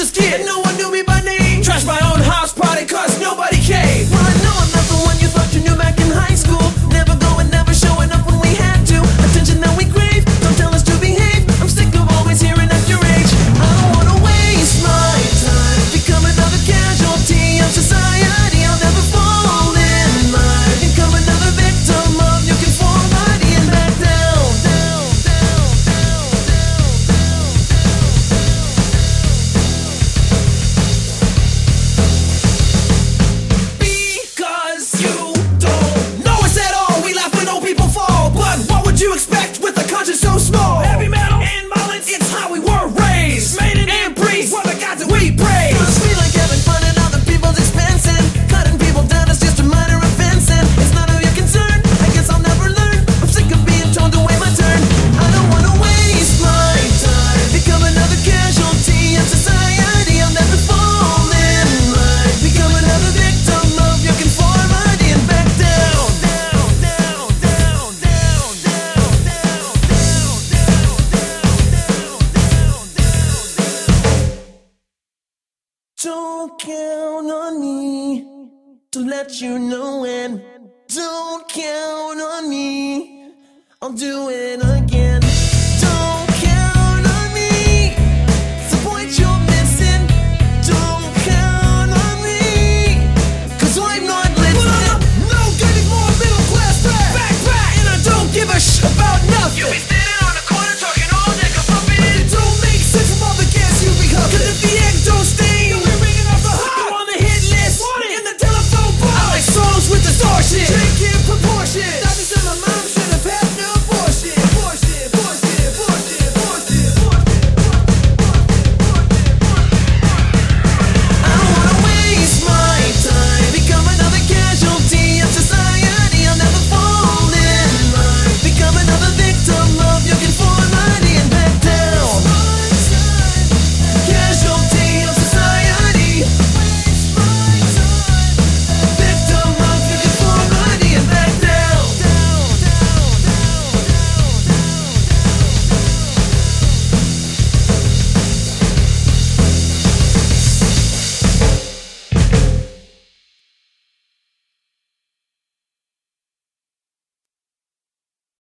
this kid, and no one knew me by name. Trashed my own house party cause nobody came. Well, I know I'm not the one you thought you knew back in high school. Never going, never showing up when we had to. Attention that we crave, don't tell us to behave. I'm sick of always hearing at your age. I don't wanna waste my time, become another casualty of society. I'll never fall in line, become another victim of your conformity and back down, down, down, down, down, because you don't know us at all. We laugh when old people fall, but what would you expect with a conscience so small? Heavy metal and violence, it's how we were raised. Made it and priests, what the gods that we praise. Feels me like having fun at other people's expense, and cutting people down is just a minor offense, and it's none of your concern. I guess I'll never learn. I'm sick of being told to wait my turn. I don't wanna waste my time, become another casualty of society. I'll never fall in line, become another victim of your conformity and back down, down, down, down, down, down, down, down, down, down, down. Don't count on me to let you know when. Don't count on me, I'll do it again.